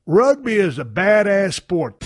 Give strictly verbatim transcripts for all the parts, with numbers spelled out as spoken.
Rugby is a badass sport.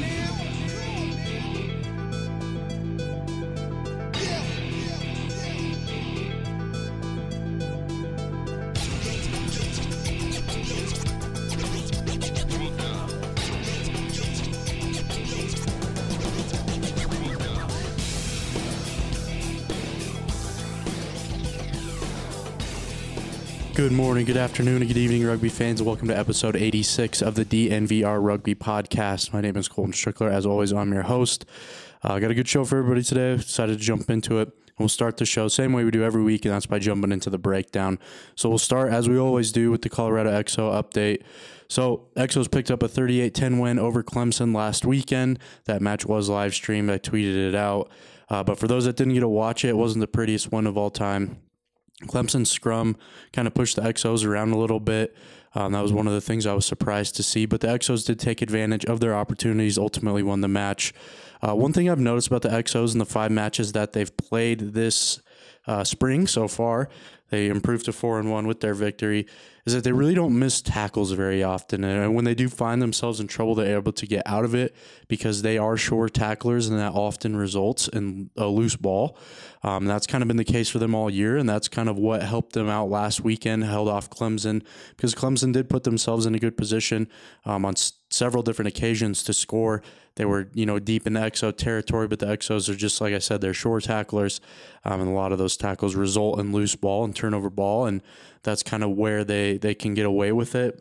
Good morning, good afternoon, and good evening, rugby fans, and welcome to episode eighty-six of the D N V R Rugby Podcast. My name is Colton Strickler. As always, I'm your host. I uh, got a good show for everybody today. Decided to jump into it. We'll start the show same way we do every week, and that's by jumping into the breakdown. So we'll start, as we always do, with the Colorado X O update. So X Os picked up a thirty-eight ten win over Clemson last weekend. That match was live streamed. I tweeted it out. Uh, but for those that didn't get to watch it, it wasn't the prettiest win of all time. Clemson's scrum kind of pushed the X Os around a little bit. Um, that was one of the things I was surprised to see. But the X Os did take advantage of their opportunities, ultimately won the match. Uh, one thing I've noticed about the X Os in the five matches that they've played this uh, spring so far, they improved to four and one with their victory, is that they really don't miss tackles very often. And when they do find themselves in trouble, they're able to get out of it because they are sure tacklers, and that often results in a loose ball. Um, that's kind of been the case for them all year, and that's kind of what helped them out last weekend, held off Clemson, because Clemson did put themselves in a good position um, on s- several different occasions to score. They were, you know, deep in the X O territory, but the X Os are just, like I said, they're sure tacklers, um, and a lot of those tackles result in loose ball and turnover ball, and that's kind of where they, they can get away with it.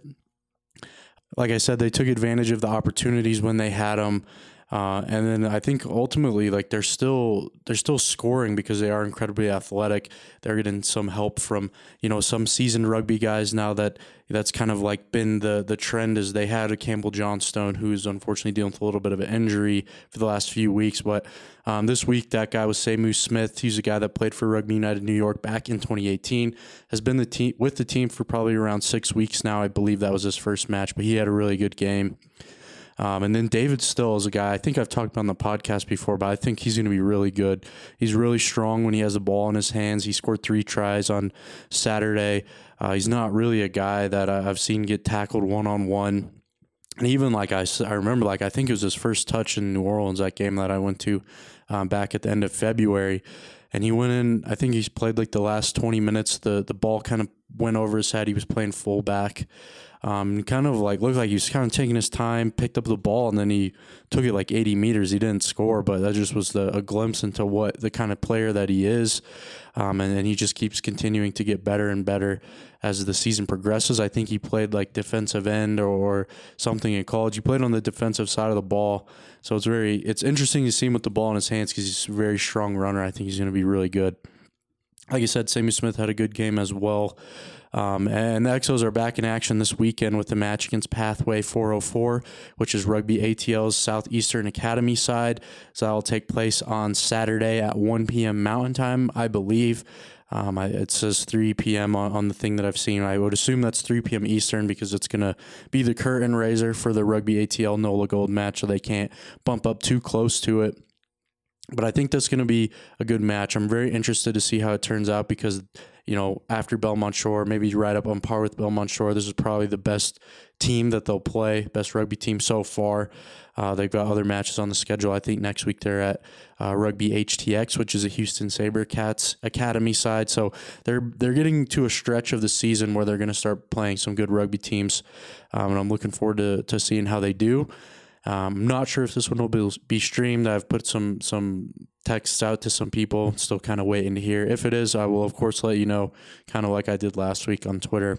Like I said, they took advantage of the opportunities when they had them. Uh, and then I think ultimately, like they're still they're still scoring because they are incredibly athletic. They're getting some help from, you know, some seasoned rugby guys now. That that's kind of like been the the trend, is they had a Campbell Johnstone who's unfortunately dealing with a little bit of an injury for the last few weeks. But um, this week, that guy was Seamus Smith. He's a guy that played for Rugby United New York back in twenty eighteen. Has been the team with the team for probably around six weeks now. I believe that was his first match, but he had a really good game. Um, and then David Still is a guy I think I've talked about on the podcast before, but I think he's going to be really good. He's really strong when he has the ball in his hands. He scored three tries on Saturday. Uh, he's not really a guy that I've seen get tackled one-on-one. And even like I, I remember, like I think it was his first touch in New Orleans, that game that I went to um, back at the end of February. And he went in, I think he's played like the last twenty minutes. The, the ball kind of went over his head. He was playing fullback. Um, kind of like looked like he was kind of taking his time, picked up the ball, and then he took it like eighty meters. He didn't score, but that just was the, a glimpse into what the kind of player that he is. Um, and, and he just keeps continuing to get better and better as the season progresses. I think he played like defensive end or, or something in college. He played on the defensive side of the ball. So it's very, it's interesting to see him with the ball in his hands because he's a very strong runner. I think he's going to be really good. Like I said, Seamus Smith had a good game as well. Um, and the X Os are back in action this weekend with the match against Pathway four oh four, which is Rugby A T L's Southeastern Academy side. So that will take place on Saturday at one p.m. Mountain Time, I believe. Um, I, it says three p.m. On, on the thing that I've seen. I would assume that's three p.m. Eastern because it's going to be the curtain raiser for the Rugby A T L NOLA Gold match, so they can't bump up too close to it. But I think that's going to be a good match. I'm very interested to see how it turns out because, you know, after Belmont Shore, maybe right up on par with Belmont Shore, this is probably the best team that they'll play, best rugby team so far. Uh, they've got other matches on the schedule. I think next week they're at uh, Rugby H T X, which is a Houston SaberCats Academy side. So they're they're getting to a stretch of the season where they're going to start playing some good rugby teams, um, and I'm looking forward to to seeing how they do. Um, I'm not sure if this one will be, be streamed. I've put some some texts out to some people. Still kind of waiting to hear. If it is, I will, of course, let you know, kind of like I did last week on Twitter.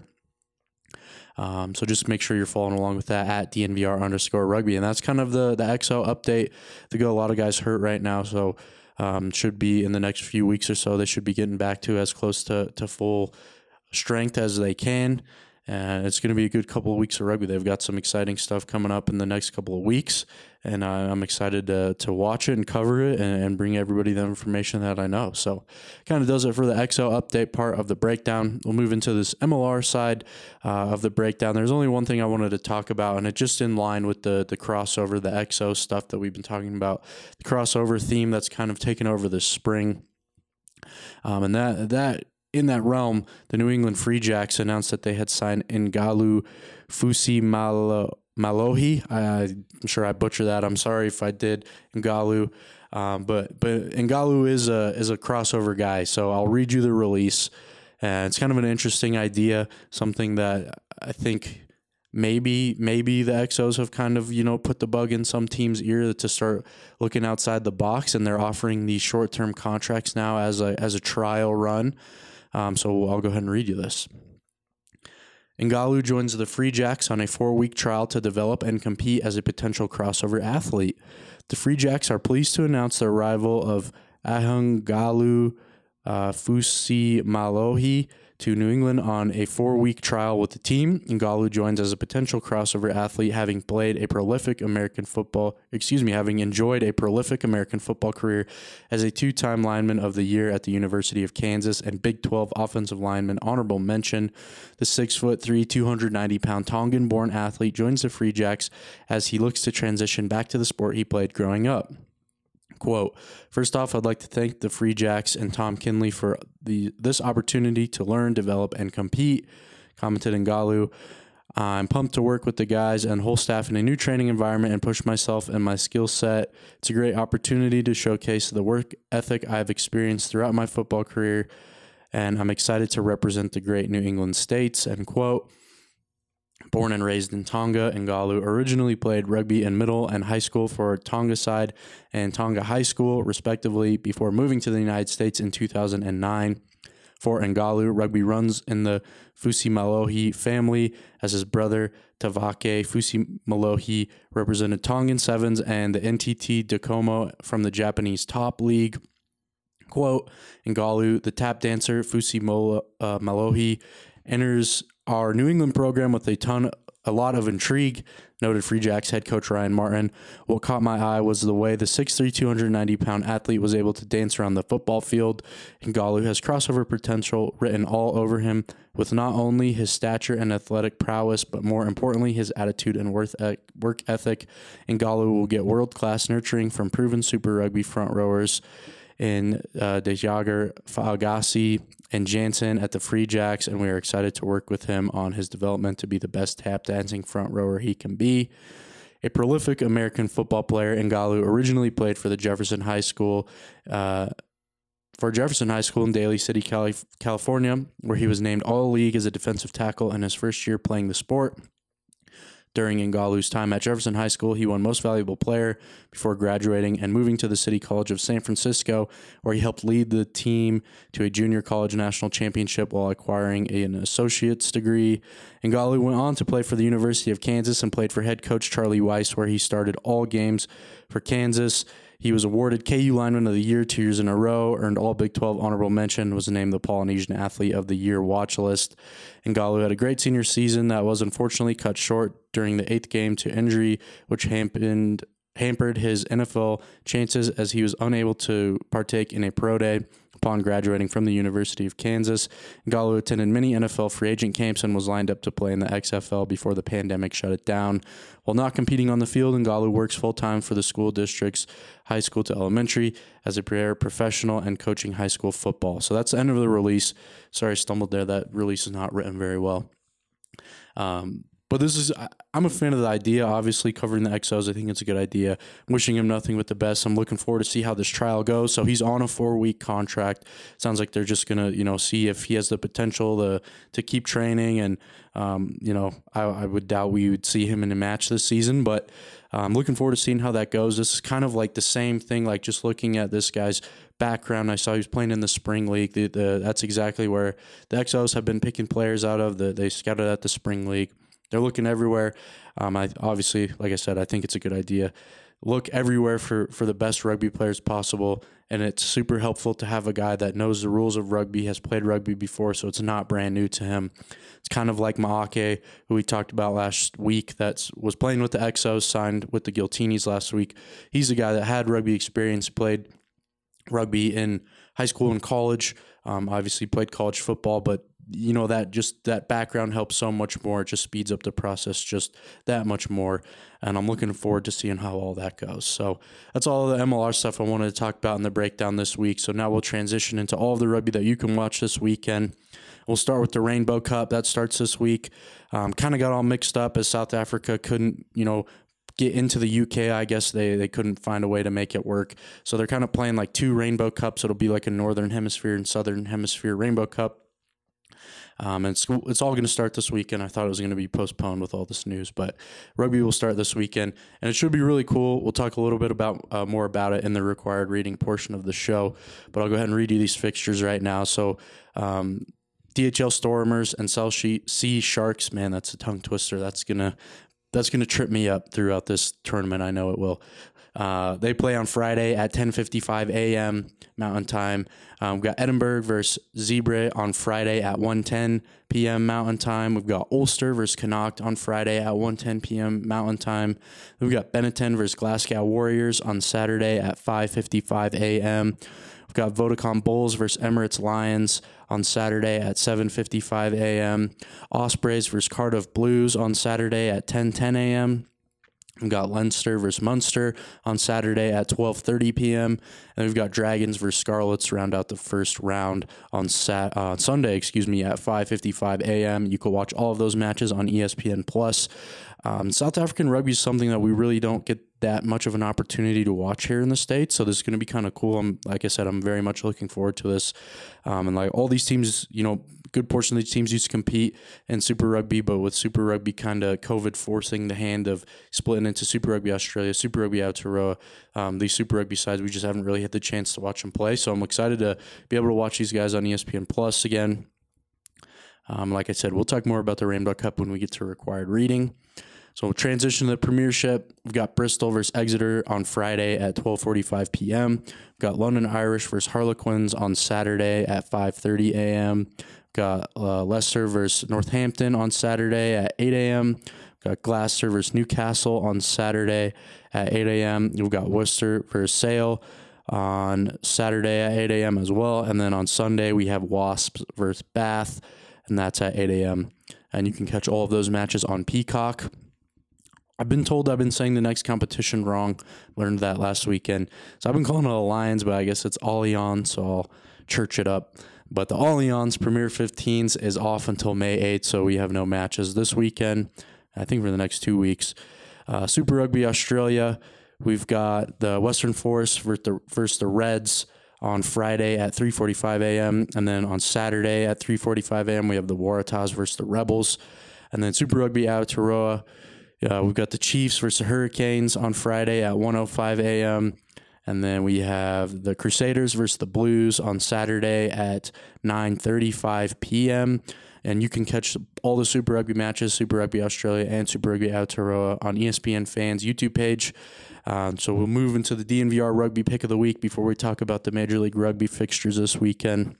Um, so just make sure you're following along with that at D N V R underscore rugby. And that's kind of the, the X O update. They got a lot of guys hurt right now, so um, should be in the next few weeks or so. They should be getting back to as close to, to full strength as they can. And it's going to be a good couple of weeks of rugby. They've got some exciting stuff coming up in the next couple of weeks, and uh, I'm excited to to watch it and cover it and, and bring everybody the information that I know. So kind of does it for the X O update part of the breakdown. We'll move into this M L R side uh, of the breakdown. There's only one thing I wanted to talk about, and it's just in line with the, the crossover, the X O stuff that we've been talking about, the crossover theme that's kind of taken over this spring. Um, and that that in that realm, the New England Free Jacks announced that they had signed Ngalu Fusimalo Malohi. I, I'm sure I butchered that. I'm sorry if I did. Ngalu. Um, but but Ngalu is a is a crossover guy. So I'll read you the release. And it's kind of an interesting idea, something that I think maybe maybe the X Os have kind of, you know, put the bug in some teams' ear to start looking outside the box, and they're offering these short-term contracts now as a as a trial run. Um, so I'll go ahead and read you this. Ngalu joins the Free Jacks on a four-week trial to develop and compete as a potential crossover athlete. The Free Jacks are pleased to announce the arrival of Ahungalu uh, Fusi Malohi to New England on a four-week trial with the team. Ngalu joins as a potential crossover athlete, having played a prolific American football, excuse me, having enjoyed a prolific American football career as a two-time lineman of the year at the University of Kansas and Big twelve offensive lineman. Honorable mention, the six foot three, two hundred ninety pound Tongan-born athlete joins the Free Jacks as he looks to transition back to the sport he played growing up. Quote, first off, I'd like to thank the Free Jacks and Tom Kinley for the this opportunity to learn, develop, and compete, commented Ngalu. I'm pumped to work with the guys and whole staff in a new training environment and push myself and my skill set. It's a great opportunity to showcase the work ethic I've experienced throughout my football career, and I'm excited to represent the great New England States, end quote. Born and raised in Tonga, Ngalu originally played rugby in middle and high school for Tonga side and Tonga High School, respectively, before moving to the United States in two thousand nine. For Ngalu, rugby runs in the Fusimalohi family, as his brother Tavake Fusimalohi represented Tongan Sevens and the N T T Docomo from the Japanese Top League. Quote, Ngalu, the tap dancer Fusimalohi, enters our New England program with a ton, a lot of intrigue, noted Free Jacks head coach Ryan Martin. What caught my eye was the way the six three, two hundred ninety pound athlete was able to dance around the football field. Ngalu has crossover potential written all over him, with not only his stature and athletic prowess, but more importantly, his attitude and work ethic. Ngalu will get world-class nurturing from proven Super Rugby front rowers in uh, De Jager, Faagassi, and Jansen at the Free Jacks, and we are excited to work with him on his development to be the best tap dancing front rower he can be. A prolific American football player, Ngalu originally played for the Jefferson High School, uh, for Jefferson High School in Daly City, Cali- California, where he was named All-League as a defensive tackle in his first year playing the sport. During Ngalu's time at Jefferson High School, he won Most Valuable Player before graduating and moving to the City College of San Francisco, where he helped lead the team to a junior college national championship while acquiring an associate's degree. Ngalu went on to play for the University of Kansas and played for head coach Charlie Weiss, where he started all games for Kansas. He was awarded K U Lineman of the Year two years in a row, earned all Big twelve honorable mention, was named the Polynesian Athlete of the Year watch list. Ngalu had a great senior season that was unfortunately cut short during the eighth game to injury, which hampered, hampered his N F L chances as he was unable to partake in a pro day upon graduating from the University of Kansas. Ngalu attended many N F L free agent camps and was lined up to play in the X F L before the pandemic shut it down. While not competing on the field, Ngalu works full-time for the school district's high school to elementary as a professional and coaching high school football. So that's the end of the release. Sorry, I stumbled there. That release is not written very well. Um, But this is, I'm a fan of the idea, obviously, covering the X Os. I think it's a good idea. I'm wishing him nothing but the best. I'm looking forward to see how this trial goes. So he's on a four-week contract. Sounds like they're just going to, you know, see if he has the potential to to keep training. And, um, you know, I, I would doubt we would see him in a match this season. But I'm looking forward to seeing how that goes. This is kind of like the same thing, like just looking at this guy's background. I saw he was playing in the spring league. The, the, that's exactly where the X Os have been picking players out of. The, they scouted at the spring league. They're looking everywhere. Um, I obviously, like I said, I think it's a good idea. Look everywhere for, for the best rugby players possible, and it's super helpful to have a guy that knows the rules of rugby, has played rugby before, so it's not brand new to him. It's kind of like Maake, who we talked about last week, that was playing with the X Os, signed with the Giltinis last week. He's a guy that had rugby experience, played rugby in high school and college, um, obviously played college football, but you know, that just that background helps so much more. It just speeds up the process just that much more. And I'm looking forward to seeing how all that goes. So that's all the M L R stuff I wanted to talk about in the breakdown this week. So now we'll transition into all of the rugby that you can watch this weekend. We'll start with the Rainbow Cup. That starts this week. Um, kind of got all mixed up as South Africa couldn't, you know, get into the U K. I guess they, they couldn't find a way to make it work. So they're kind of playing like two Rainbow Cups. It'll be like a Northern Hemisphere and Southern Hemisphere Rainbow Cup. Um, and it's, it's all going to start this weekend. I thought it was going to be postponed with all this news, but rugby will start this weekend, and it should be really cool. We'll talk a little bit about uh, more about it in the required reading portion of the show, but I'll go ahead and read you these fixtures right now. So um, D H L Stormers and South Sea Sharks, man, that's a tongue twister. That's going to That's going to trip me up throughout this tournament. I know it will. Uh, they play on Friday at ten fifty-five a.m. Mountain Time. Um, we've got Edinburgh versus Zebra on Friday at one ten p.m. Mountain Time. We've got Ulster versus Connacht on Friday at one ten p.m. Mountain Time. We've got Benetton versus Glasgow Warriors on Saturday at five fifty-five a.m. We've got Vodacom Bulls versus Emirates Lions on Saturday at seven fifty-five a.m. Ospreys versus Cardiff Blues on Saturday at ten ten a.m. We've got Leinster versus Munster on Saturday at twelve thirty p.m. And we've got Dragons versus Scarlets to round out the first round on Sat- uh, Sunday, excuse me, at five fifty-five a.m. You can watch all of those matches on E S P N Plus. Um, South African rugby is something that we really don't get that much of an opportunity to watch here in the States. So this is going to be kind of cool. I'm, like I said, I'm very much looking forward to this. Um, and like all these teams, you know, good portion of these teams used to compete in Super Rugby, but with Super Rugby kind of COVID forcing the hand of splitting into Super Rugby Australia, Super Rugby Aotearoa, um, these Super Rugby sides, we just haven't really had the chance to watch them play. So I'm excited to be able to watch these guys on E S P N Plus again. Um, like I said, we'll talk more about the Rainbow Cup when we get to required reading. So we'll transition to the Premiership. We've got Bristol versus Exeter on Friday at twelve forty-five p.m. We've got London Irish versus Harlequins on Saturday at five thirty a.m. We've got uh, Leicester versus Northampton on Saturday at eight a.m. We've got Gloucester versus Newcastle on Saturday at eight a.m. We've got Worcester versus Sale on Saturday at eight a.m. as well. And then on Sunday, we have Wasps versus Bath, and that's at eight a.m. And you can catch all of those matches on Peacock. I've been told I've been saying the next competition wrong. Learned that last weekend. So I've been calling it Alliance, but I guess it's Allianz, so I'll church it up. But the Allianz Premier fifteens is off until May eighth, so we have no matches this weekend, I think for the next two weeks. Uh, Super Rugby Australia, we've got the Western Force versus the, versus the Reds on Friday at three forty-five a.m. And then on Saturday at three forty-five a.m. we have the Waratahs versus the Rebels. And then Super Rugby Aotearoa, Uh, we've got the Chiefs versus the Hurricanes on Friday at one oh five a.m. And then we have the Crusaders versus the Blues on Saturday at nine thirty-five p.m. And you can catch all the Super Rugby matches, Super Rugby Australia and Super Rugby Aotearoa on E S P N Fans YouTube page. Um, so we'll move into the D N V R Rugby Pick of the Week before we talk about the Major League Rugby fixtures this weekend.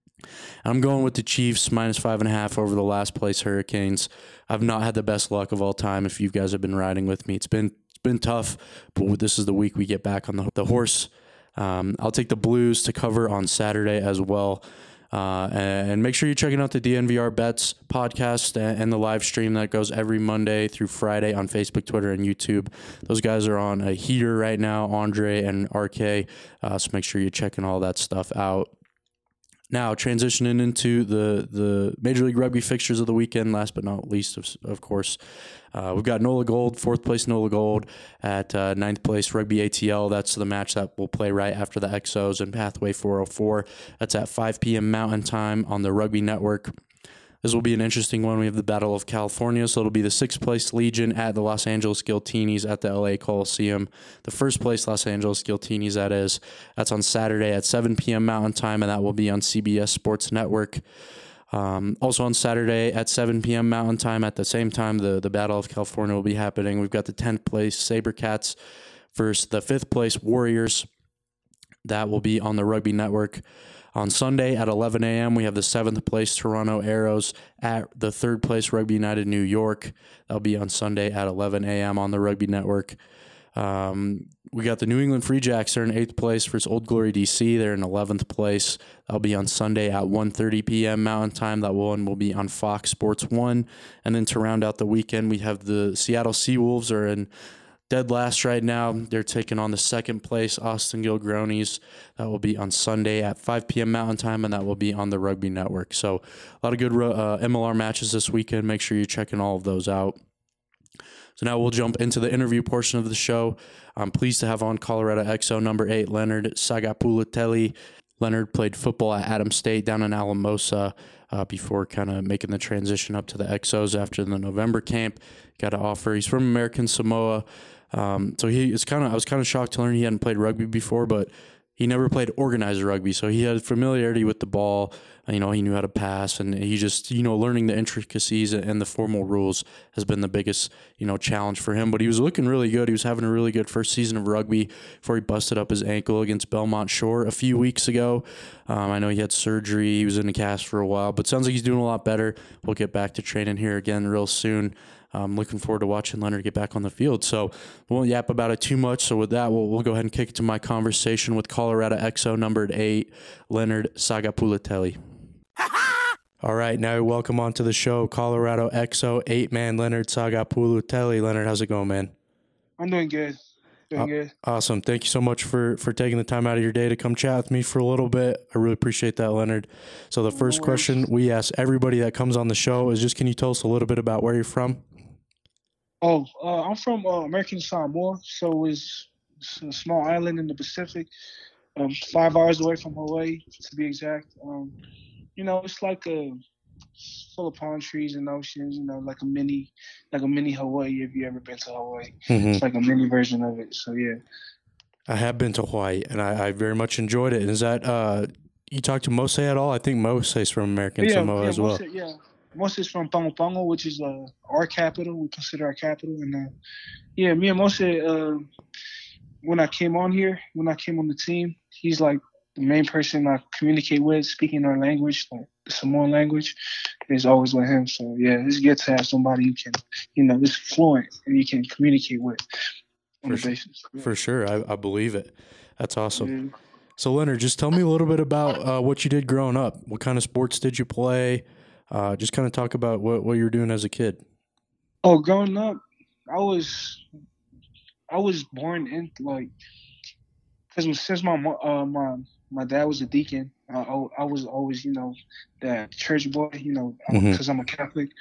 I'm going with the Chiefs minus five and a half over the last place Hurricanes. I've not had the best luck of all time. If you guys have been riding with me, it's been it's been tough, but this is the week we get back on the, the horse. Um, I'll take the Blues to cover on Saturday as well. Uh, and, and make sure you're checking out the D N V R Bets podcast and, and the live stream that goes every Monday through Friday on Facebook, Twitter, and YouTube. Those guys are on a heater right now, Andre and R K. Uh, so make sure you're checking all that stuff out. Now, transitioning into the, the Major League Rugby fixtures of the weekend, last but not least, of, of course, uh, we've got Nola Gold, fourth place Nola Gold at uh, ninth place Rugby A T L. That's the match that will play right after the X Os and Pathway four oh four. That's at five p.m. Mountain Time on the Rugby Network. This will be an interesting one. We have the Battle of California, so it'll be the sixth place Legion at the Los Angeles Guiltinis at the L A Coliseum. The first place Los Angeles Guiltinis, that is. That's on Saturday at seven p.m. Mountain Time, and that will be on C B S Sports Network. Um, also on Saturday at seven p.m. Mountain Time, at the same time, the, the Battle of California will be happening. We've got the tenth place Sabercats versus the fifth place Warriors. That will be on the Rugby Network. On Sunday at eleven a.m., we have the seventh place Toronto Arrows at the third place Rugby United New York. That'll be on Sunday at eleven a.m. on the Rugby Network. Um, we got the New England Free Jacks. They're in eighth place versus Old Glory D C. They're in eleventh place. That'll be on Sunday at one thirty p.m. Mountain Time. That one will be on Fox Sports one. And then to round out the weekend, we have the Seattle Seawolves are in dead last right now. They're taking on the second place Austin Gilgronis. That will be on Sunday at five p.m. Mountain Time, and that will be on the Rugby Network. So a lot of good uh, M L R matches this weekend. Make sure you're checking all of those out. So now we'll jump into the interview portion of the show. I'm pleased to have on Colorado X O number eight, Leonard Sagapulitelli. Leonard played football at Adams State down in Alamosa uh, before kind of making the transition up to the X Os after the November camp. Got an offer. He's from American Samoa. Um, so he is kind of, I was kind of shocked to learn he hadn't played rugby before, but he never played organized rugby. So he had familiarity with the ball. You know, he knew how to pass, and he just, you know, learning the intricacies and the formal rules has been the biggest, you know, challenge for him. But he was looking really good. He was having a really good first season of rugby before he busted up his ankle against Belmont Shore a few weeks ago. Um, I know he had surgery. He was in a cast for a while, but sounds like he's doing a lot better. We'll get back to training here again real soon. I'm looking forward to watching Leonard get back on the field. So we won't yap about it too much. So with that, we'll, we'll go ahead and kick it to my conversation with Colorado X O numbered eight, Leonard Sagapulitelli. All right, now welcome onto the show, Colorado X O eight-man Leonard Sagapulitelli. Leonard, how's it going, man? I'm doing good. Doing uh, good. Awesome. Thank you so much for, for taking the time out of your day to come chat with me for a little bit. I really appreciate that, Leonard. So the first No question we ask everybody that comes on the show is just, can you tell us a little bit about where you're from? Oh, uh, I'm from uh, American Samoa, so it's, it's a small island in the Pacific, um, five hours away from Hawaii, to be exact. Um, you know, it's like a full of palm trees and oceans. You know, like a mini, like a mini Hawaii. If you ever been to Hawaii, Mm-hmm. It's like a mini version of it. So yeah. I have been to Hawaii, and I, I very much enjoyed it. Is that uh, you talked to Mose at all? I think Mose is from American yeah, Samoa yeah, as well. Mose, yeah. Mose is from Pango Pango, which is uh, our capital. We consider our capital. And uh, yeah, me and Mose, uh, when I came on here, when I came on the team, he's like the main person I communicate with, speaking our language, like the Samoan language, is always with him. So yeah, it's good to have somebody you can, you know, is fluent and you can communicate with on For the sure. basis. Yeah. For sure. I, I believe it. That's awesome. Yeah. So, Leonard, just tell me a little bit about uh, what you did growing up. What kind of sports did you play? Uh, just kind of talk about what, what you were doing as a kid. Oh, growing up, I was, I was born in like, because since my mo- uh, my my dad was a deacon, uh, I, I was always, you know, that church boy, you know, because Mm-hmm. I'm a Catholic.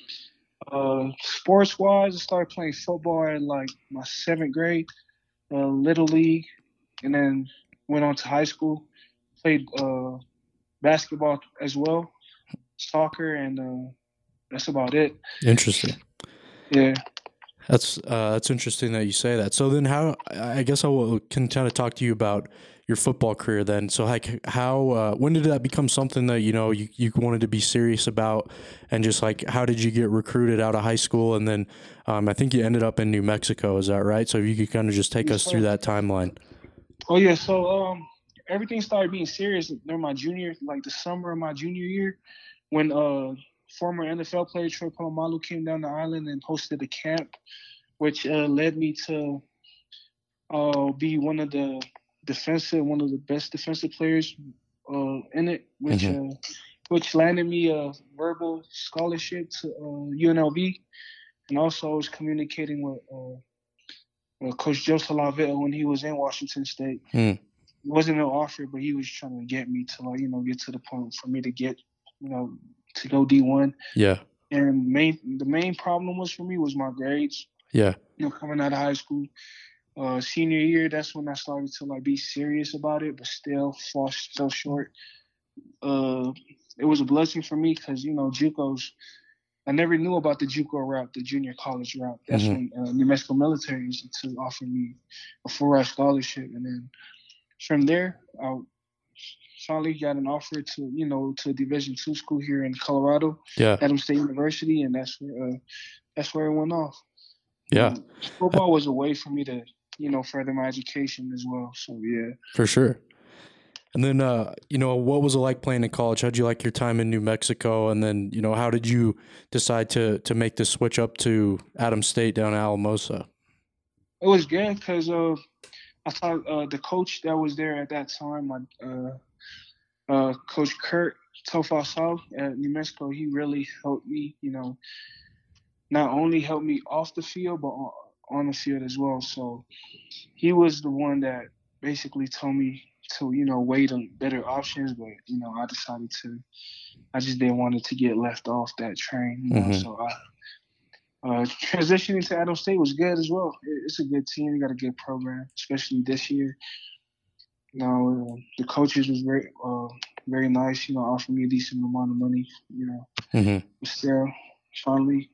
Uh, sports wise, I started playing football in like my seventh grade, uh, little league, and then went on to high school. Played uh, basketball as well, soccer, and uh, that's about it. Interesting. Yeah. That's uh, that's interesting that you say that. So then, how I guess I will, can kind of talk to you about your football career then. So like, how uh, when did that become something that you know you, you wanted to be serious about, and just like how did you get recruited out of high school, and then um, I think you ended up in New Mexico. Is that right? So if you could kind of just take Yes, us sir. through that timeline. Oh yeah, so um, everything started being serious during my junior, like the summer of my junior year, when uh, former N F L player Troy Polamalu came down the island and hosted a camp, which uh, led me to uh, be one of the defensive, one of the best defensive players uh, in it, which Mm-hmm. uh, which landed me a verbal scholarship to uh, U N L V, and also I was communicating with uh, uh, Coach Joe Salavita when he was in Washington State. Mm. It wasn't an offer, but he was trying to get me to like you know get to the point for me to get you know to go D one. Yeah. And main the main problem was for me was my grades. Yeah. You know, coming out of high school, uh, senior year, that's when I started to like be serious about it, but still fall fell short. Uh, it was a blessing for me because you know JUCOs. I never knew about the JUCO route, the junior college route. That's Mm-hmm. when uh, New Mexico Military used to offer me a full-ride scholarship, and then from there, I finally got an offer to you know to a Division two school here in Colorado, Yeah. Adams State University, and that's where uh, that's where it went off. Yeah. Um, football was a way for me to, you know, further my education as well. So, yeah. For sure. And then, uh, you know, what was it like playing in college? How'd you like your time in New Mexico? And then, you know, how did you decide to to make the switch up to Adams State down in Alamosa? It was good because uh, I thought uh, the coach that was there at that time, my uh, uh, Coach Kurt Tofasal at New Mexico, he really helped me. You know, not only helped me off the field, but on, on the field as well. So he was the one that basically told me to, you know, weigh the better options. But you know, I decided to. I just didn't want it to get left off that train. You know, Mm-hmm. so I. Uh, transitioning to Adams State was good as well. It's a good team. We got a good program, especially this year. You know, uh, the coaches was very, uh, very nice. You know, offered me a decent amount of money. You know, Mm-hmm. but still, finally,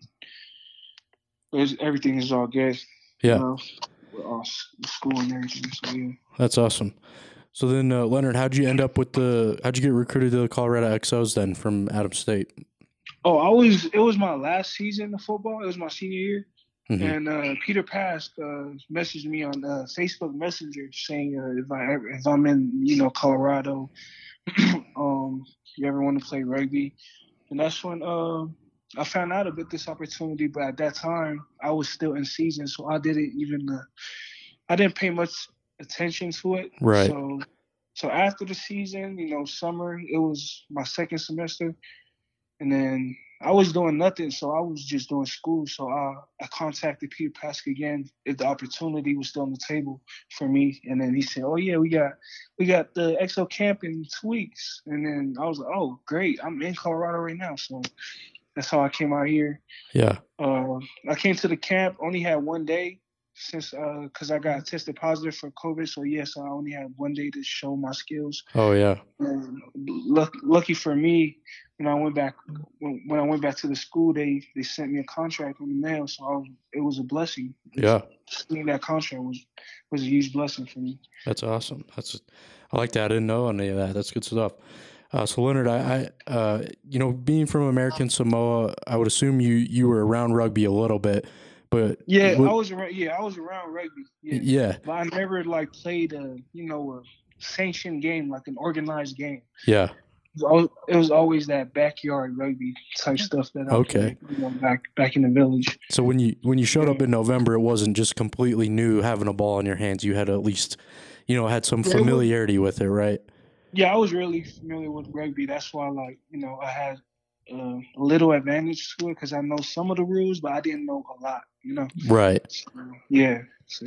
it's, everything is all good. Yeah, You know, with all school and everything. So yeah. that's awesome. So then, uh, Leonard, how'd you end up with the? How'd you get recruited to the Colorado X Os then from Adams State? Oh, I was. It was my last season of football. It was my senior year, Mm-hmm. and uh, Peter Pask uh, messaged me on uh, Facebook Messenger saying uh, if I ever, if I'm in, you know, Colorado, um, you ever want to play rugby, and that's when uh, I found out about this opportunity. But at that time, I was still in season, so I didn't even. Uh, I didn't pay much attention to it. Right. So, so after the season, you know, summer, it was my second semester. And then I was doing nothing, so I was just doing school. So I, I contacted Peter Pask again if the opportunity was still on the table for me. And then he said, "Oh yeah, we got we got the X O camp in two weeks." And then I was like, "Oh great, I'm in Colorado right now." So that's how I came out here. Yeah. Uh, I came to the camp, only had one day since because uh, I got tested positive for COVID. So yes, I only had one day to show my skills. Oh yeah. And luck, lucky for me, when I went back when, when I went back to the school, they they sent me a contract in the mail. So I was, it was a blessing. Yeah. Seeing that contract was was a huge blessing for me. That's awesome. That's I like that. I didn't know any of that. That's good stuff. Uh, so Leonard, I, I uh, you know, being from American Samoa, I would assume you you were around rugby a little bit, but Yeah, what, I was around. Yeah, I was around rugby. Yeah, yeah, but I never like played a you know a sanctioned game, like an organized game. yeah. It was, always, it was always that backyard rugby type stuff that I Okay. played, you know, back back in the village. So when you when you showed Yeah. up in November, it wasn't just completely new having a ball in your hands. You had at least, you know, had some Yeah, it was- familiarity with it, right? Yeah, I was really familiar with rugby. That's why, like, you know, I had uh, a little advantage to it because I know some of the rules, but I didn't know a lot, you know. Right. So, yeah. So,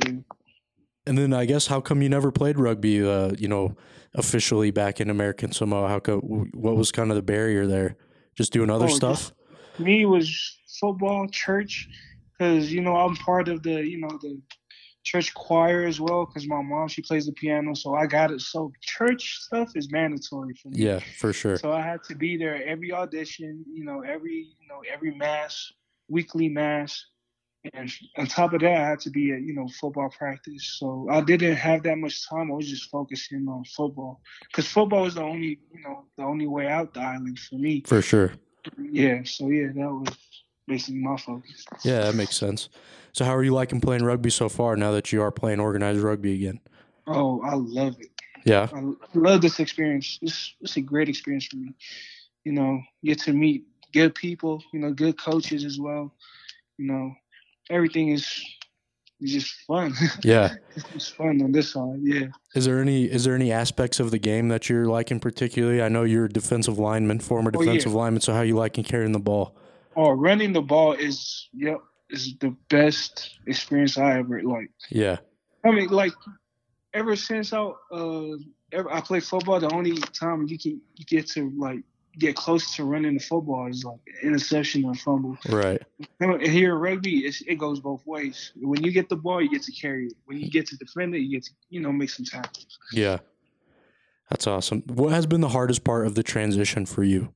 And then I guess how come you never played rugby, uh, you know, officially back in American Samoa? How come? What was kind of the barrier there? Just doing other Oh, stuff? me it was football, church, because you know I'm part of the you know the church choir as well. Because my mom she plays the piano, so I got it. So church stuff is mandatory for me. Yeah, for sure. So I had to be there at every audition, you know, every you know every mass, weekly mass, and on top of that, I had to be at you know football practice. So I didn't have that much time. I was just focusing on football because football is the only you know the only way out the island for me. For sure. Yeah. So yeah, that was basically my focus. Yeah, that makes sense. So how are you liking playing rugby so far now that you are playing organized rugby again? Oh, I love it. Yeah. I love this experience. It's it's a great experience for me. You know, get to meet good people. You know, good coaches as well. You know, everything is is just fun. Yeah. It's fun on this side. Yeah. Is there any is there any aspects of the game that you're liking particularly? I know you're a defensive lineman, former Oh, yeah. defensive lineman, so how you liking carrying the ball? Oh, running the ball is yep is the best experience I ever like. Yeah. I mean, like ever since I uh ever I played football, the only time you can get to like get close to running the football is like interception or fumble. Right. And here in rugby, it's, it goes both ways. When you get the ball, you get to carry it. When you get to defend it, you get to you know make some tackles. Yeah. That's awesome. What has been the hardest part of the transition for you?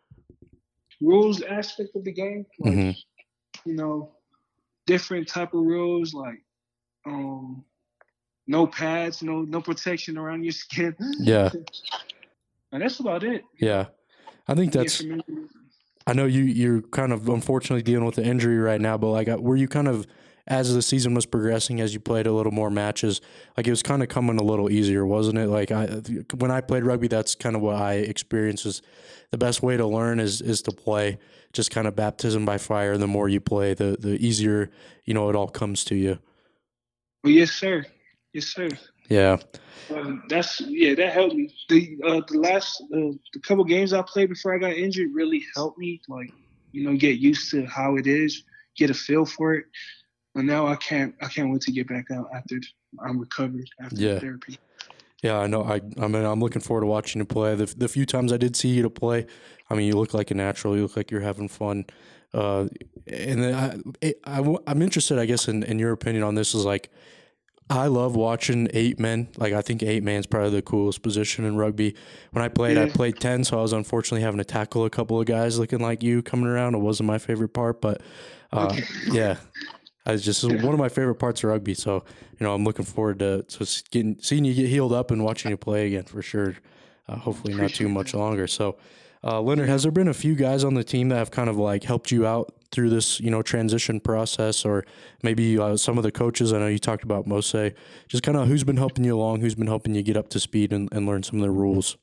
Rules aspect of the game, like Mhm. you know, different type of rules like um no pads, no no protection around your skin. Yeah. And that's about it. Yeah. I think Yeah, that's for me. I know you you're kind of unfortunately dealing with the injury right now, but like uh, were you kind of as the season was progressing, as you played a little more matches, like it was kind of coming a little easier, wasn't it? Like I when I played rugby, that's kind of what I experienced is the best way to learn is is to play, just kind of baptism by fire. The more you play, the the easier, you know, it all comes to you. Well, yes, sir. Yes, sir. Yeah. Um, that's yeah, that helped me. The uh, the last uh, the couple games I played before I got injured really helped me, like you know, get used to how it is, get a feel for it. And now I can't I can't wait to get back out after I'm recovered after Yeah. therapy. Yeah, I know. I I mean, I'm looking forward to watching you play. The the few times I did see you to play, I mean, you look like a natural. You look like you're having fun. Uh, and then I, it, I I'm interested, I guess, in, in your opinion on this. Is like, I love watching eight men. Like, I think eight man is probably the coolest position in rugby. When I played, Yeah. I played ten, so I was unfortunately having to tackle a couple of guys looking like you coming around. It wasn't my favorite part, but uh, Okay. yeah. I was just one of my favorite parts of rugby. So, you know, I'm looking forward to, to getting, seeing you get healed up and watching you play again for sure. Uh, hopefully not too much longer. So, uh, Leonard, has there been a few guys on the team that have kind of like helped you out through this, you know, transition process, or maybe uh, some of the coaches? I know you talked about Mose. Just kind of who's been helping you along, who's been helping you get up to speed and, and learn some of the rules?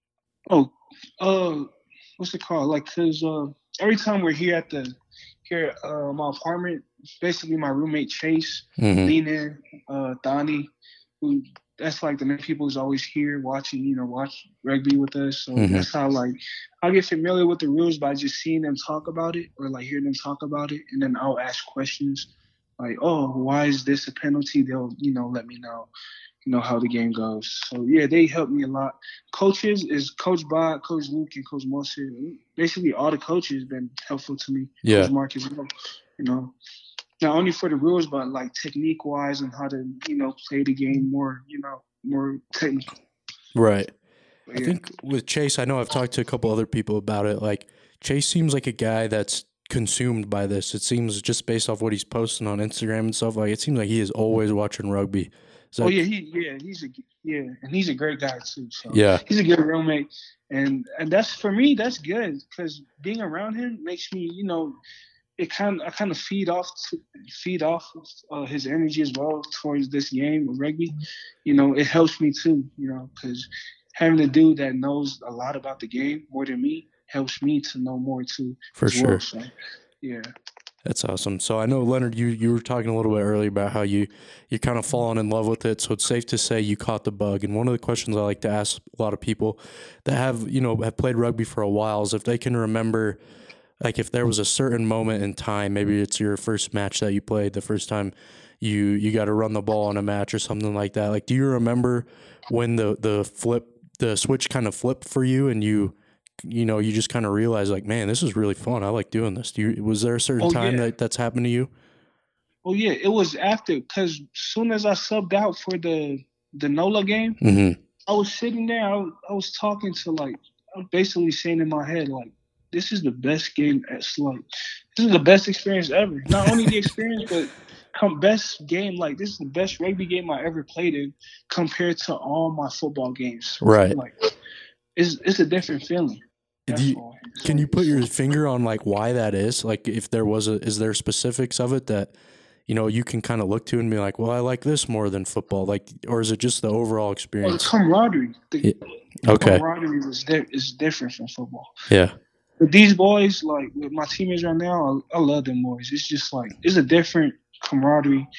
Oh, uh, what's it called? Like, cause uh, every time we're here at the here at uh, my apartment, basically my roommate Chase, Mm-hmm. Lena, uh, Donnie, who that's like the main people who's always here watching, you know, watch rugby with us. So Mm-hmm. that's how like I get familiar with the rules by just seeing them talk about it or like hearing them talk about it, and then I'll ask questions like, oh, why is this a penalty? They'll, you know, let me know. You know how the game goes. So yeah, they helped me a lot. Coaches is Coach Bob, Coach Luke, and Coach Mosse. Basically, all the coaches been helpful to me. Yeah. Coach Mark as well. You know, not only for the rules, but like technique wise and how to, you know, play the game more, you know, more technical. Right. But, I yeah. think with Chase, I know I've talked to a couple other people about it. Like, Chase seems like a guy that's consumed by this. It seems just based off what he's posting on Instagram and stuff. Like, it seems like he is always watching rugby. That, oh yeah, he yeah he's a yeah, and he's a great guy too. So yeah, he's a good roommate, and and that's for me. That's good because being around him makes me, you know, it kind of I kind of feed off to, feed off uh, his energy as well towards this game of rugby. You know, it helps me too. You know, because having a dude that knows a lot about the game more than me helps me to know more too. For as sure. Well. So, yeah. That's awesome. So I know, Leonard, you, you were talking a little bit earlier about how you, you're kind of falling in love with it. So it's safe to say you caught the bug. And one of the questions I like to ask a lot of people that have, you know, have played rugby for a while is if they can remember, like if there was a certain moment in time, maybe it's your first match that you played, the first time you, you got to run the ball in a match or something like that. Like, do you remember when the, the flip, the switch kind of flipped for you and you, you know, you just kind of realize like, man, this is really fun. I like doing this. Do you, was there a certain Oh, time yeah. that that's happened to you? Oh yeah, it was after because soon as I subbed out for the the NOLA game, mm-hmm. I was sitting there. I was, I was talking to like, I'm basically saying in my head like, this is the best game at like, this is the best experience ever. Not only the experience, but come best game. Like this is the best rugby game I ever played in compared to all my football games. Right. Like, it's it's a different feeling. Do you, can you put your finger on like why that is? Like if there was a, is there specifics of it that, you know, you can kind of look to and be like, well, I like this more than football. Like, or is it just the overall experience? Oh, the camaraderie. The, yeah. the Okay. camaraderie is, di- is different from football. Yeah. But these boys, like with my teammates right now, I, I love them boys. It's just like, it's a different camaraderie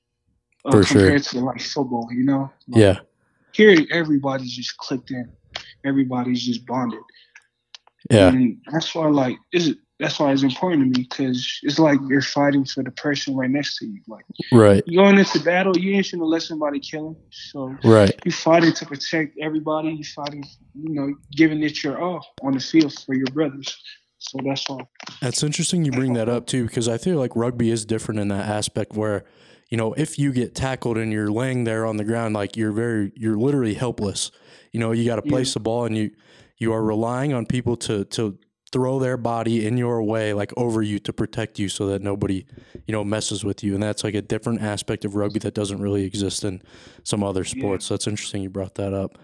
uh, For compared sure. to like football, you know? Like, yeah. Here, everybody's just clicked in. Everybody's just bonded. Yeah. And that's why, like, is that's why it's important to me because it's like you're fighting for the person right next to you. Like, right. Going into battle, you ain't gonna let somebody kill him. So, right. You're fighting to protect everybody. You're fighting, you know, giving it your all on the field for your brothers. So that's all. That's interesting you bring that up too, because I feel like rugby is different in that aspect where, you know, if you get tackled and you're laying there on the ground, like you're very, you're literally helpless. You know, you got to place yeah. the ball and you, you are relying on people to, to throw their body in your way, like over you to protect you so that nobody, you know, messes with you. And that's like a different aspect of rugby that doesn't really exist in some other sports. Yeah. So that's interesting you brought that up.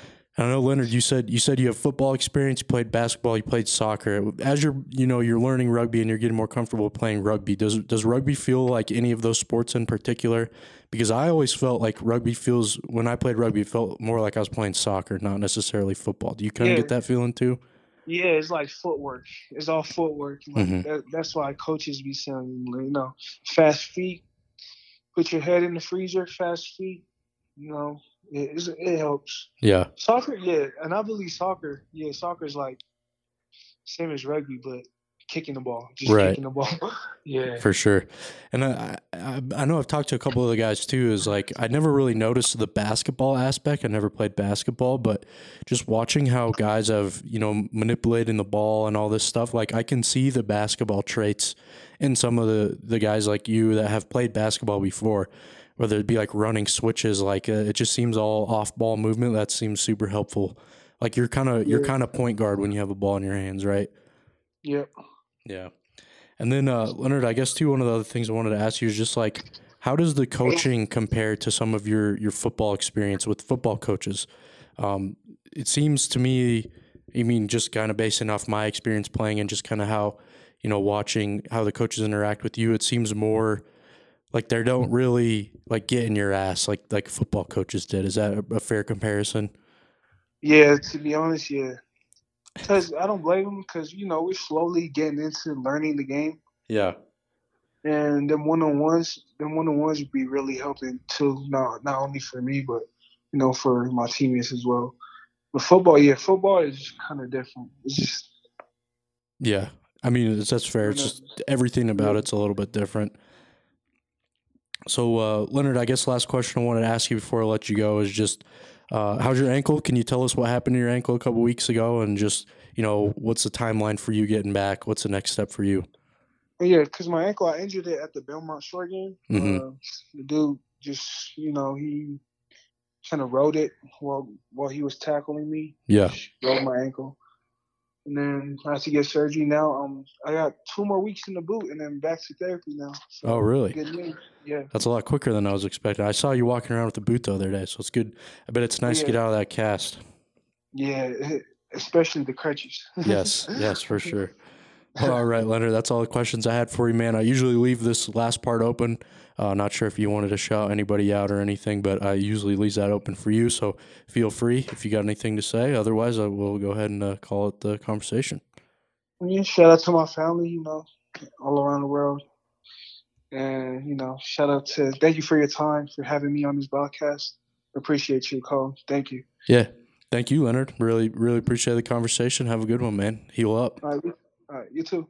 I know, Leonard, you said you said you have football experience, you played basketball, you played soccer. As you're, you know, you're learning rugby and you're getting more comfortable playing rugby, does does rugby feel like any of those sports in particular? Because I always felt like rugby feels, when I played rugby, it felt more like I was playing soccer, not necessarily football. Do you kind of yeah. get that feeling too? Yeah, it's like footwork. It's all footwork. Like mm-hmm. that, that's why coaches be saying, you know, fast feet, put your head in the freezer, fast feet. You know, it, it's, it helps. Yeah. Soccer, yeah, and I believe soccer, yeah, soccer is like same as rugby, but kicking the ball, just Right. kicking the ball. Yeah. For sure. And I, I I know I've talked to a couple of the guys too, is like, I never really noticed the basketball aspect. I never played basketball, but just watching how guys have, you know, manipulating the ball and all this stuff, like I can see the basketball traits in some of the, the guys like you that have played basketball before, whether it be like running switches, like uh, it just seems all off ball movement. That seems super helpful. Like you're kind of, you're Yeah. kind of point guard when you have a ball in your hands, right? Yep. Yeah. And then, uh, Leonard, I guess too, one of the other things I wanted to ask you is just like, how does the coaching compare to some of your, your football experience with football coaches? Um, it seems to me, I mean, just kind of basing off my experience playing and just kind of how, you know, watching how the coaches interact with you, it seems more like they don't really like get in your ass like, like football coaches did. Is that a, a fair comparison? Yeah, to be honest, yeah. Because I don't blame them because, you know, we're slowly getting into learning the game. Yeah. And them one-on-ones, them one-on-ones would be really helping too, not, not only for me, but, you know, for my teammates as well. But football, yeah, football is kind of different. It's just. Yeah. I mean, it's, that's fair. It's just everything about yeah. it's a little bit different. So, uh, Leonard, I guess the last question I wanted to ask you before I let you go is just, uh, how's your ankle? Can you tell us what happened to your ankle a couple weeks ago? And just, you know, what's the timeline for you getting back? What's the next step for you? Yeah, because my ankle, I injured it at the Belmont Shore game. Mm-hmm. Uh, the dude just, you know, he kind of rode it while while he was tackling me. Yeah. Just rode my ankle. And then I had to get surgery now. Um, I got two more weeks in the boot and then back to therapy now. So, oh, really? Good news. Yeah. That's a lot quicker than I was expecting. I saw you walking around with the boot the other day, so it's good. I bet it's nice yeah. to get out of that cast. Yeah, especially the crutches. Yes, yes, for sure. Well, all right, Leonard, that's all the questions I had for you, man. I usually leave this last part open. Uh, not sure if you wanted to shout anybody out or anything, but I usually leave that open for you. So feel free if you got anything to say. Otherwise, I will go ahead and uh, call it the conversation. Yeah, shout out to my family, you know, all around the world. And, you know, shout out to, thank you for your time, for having me on this podcast. Appreciate you, Cole. Thank you. Yeah. Thank you, Leonard. Really, really appreciate the conversation. Have a good one, man. Heal up. All right, all right you too.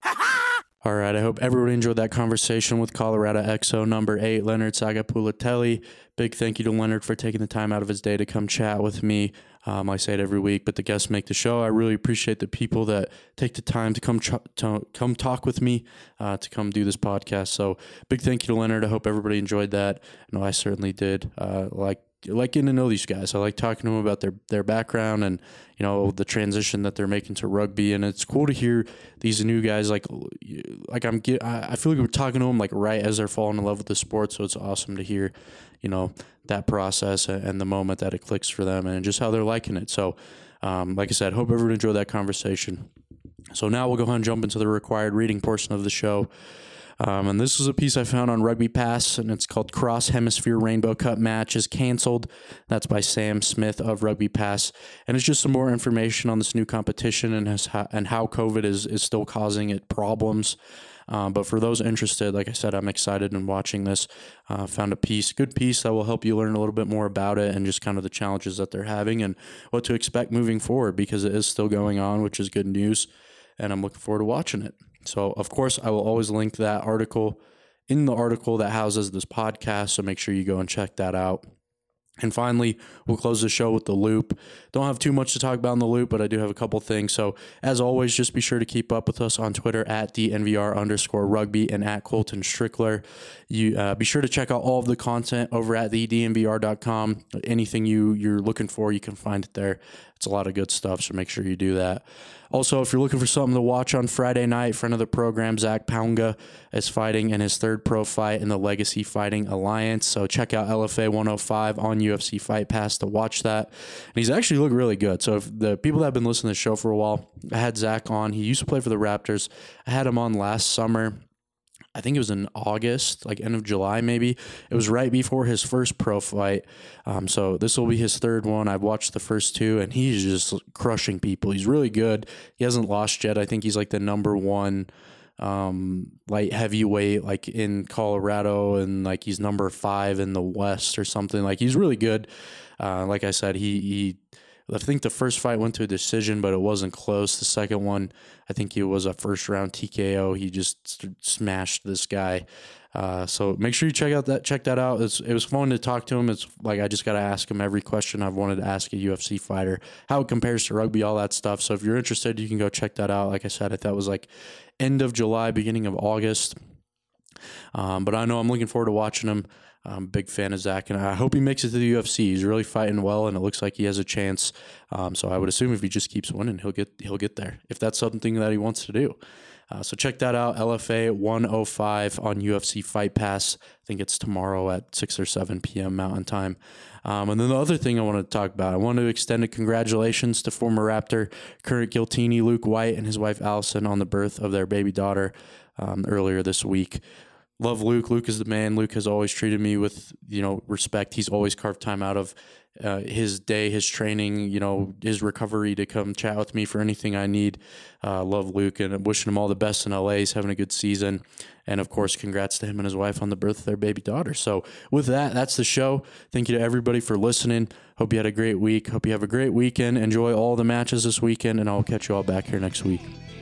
All right, I hope everybody enjoyed that conversation with Colorado X O number eight, Leonard Sagapulatelli. Big thank you to Leonard for taking the time out of his day to come chat with me. Um, I say it every week, but the guests make the show. I really appreciate the people that take the time to come ch- to come talk with me, uh, to come do this podcast. So big thank you to Leonard. I hope everybody enjoyed that. No, I certainly did. Uh, like like getting to know these guys. I like talking to them about their, their background and, you know, the transition that they're making to rugby. And it's cool to hear these new guys, like, like I'm get, I feel like we're talking to them like right as they're falling in love with the sport. So it's awesome to hear, you know, that process and the moment that it clicks for them and just how they're liking it. So, um, like I said, hope everyone enjoyed that conversation. So now we'll go ahead and jump into the required reading portion of the show. Um, and this is a piece I found on Rugby Pass, and it's called Cross Hemisphere Rainbow Cup Match is Canceled. That's by Sam Smith of Rugby Pass. And it's just some more information on this new competition and, has ha- and how COVID is, is still causing it problems. Um, but for those interested, like I said, I'm excited in watching this. Uh, found a piece, good piece that will help you learn a little bit more about it and just kind of the challenges that they're having and what to expect moving forward because it is still going on, which is good news. And I'm looking forward to watching it. So, of course, I will always link that article in the article that houses this podcast, so make sure you go and check that out. And finally, we'll close the show with the loop. Don't have too much to talk about in the loop, but I do have a couple things. So, as always, just be sure to keep up with us on Twitter at DNVR underscore rugby and at Colton Strickler. You uh, be sure to check out all of the content over at the D N V R dot com. Anything you, you're looking for, you can find it there. It's a lot of good stuff, so make sure you do that. Also, if you're looking for something to watch on Friday night, friend of the program, Zach Pounga, is fighting in his third pro fight in the Legacy Fighting Alliance. So check out L F A one oh five on U F C Fight Pass to watch that. And he's actually looked really good. So if the people that have been listening to the show for a while, I had Zach on. He used to play for the Raptors. I had him on last summer. I think it was in August, like end of July maybe. It was right before his first pro fight. Um, so this will be his third one. I've watched the first two, and he's just crushing people. He's really good. He hasn't lost yet. I think he's like the number one um, light heavyweight, like in Colorado, and like he's number five in the West or something. Like he's really good. Uh, like I said, he, he, I think the first fight went to a decision, but it wasn't close. The second one, I think it was a first round T K O. He just smashed this guy. Uh, so make sure you check out that, check that out. It's, it was fun to talk to him. It's like, I just got to ask him every question I've wanted to ask a U F C fighter, how it compares to rugby, all that stuff. So if you're interested, you can go check that out. Like I said, I thought it was like end of July, beginning of August. Um, but I know I'm looking forward to watching him. I'm a big fan of Zach, and I hope he makes it to the U F C. He's really fighting well, and it looks like he has a chance. Um, so I would assume if he just keeps winning, he'll get he'll get there, if that's something that he wants to do. Uh, so check that out, L F A one oh five on U F C Fight Pass. I think it's tomorrow at six or seven p.m. Mountain Time. Um, and then the other thing I want to talk about, I want to extend a congratulations to former Raptor Kurt Giltini, Luke White, and his wife Allison on the birth of their baby daughter um, earlier this week. Love Luke. Luke is the man. Luke has always treated me with, you know, respect. He's always carved time out of uh, his day, his training, you know, his recovery to come chat with me for anything I need. Uh, love Luke, and I'm wishing him all the best in L A. He's having a good season. And of course, congrats to him and his wife on the birth of their baby daughter. So with that, that's the show. Thank you to everybody for listening. Hope you had a great week. Hope you have a great weekend. Enjoy all the matches this weekend, and I'll catch you all back here next week.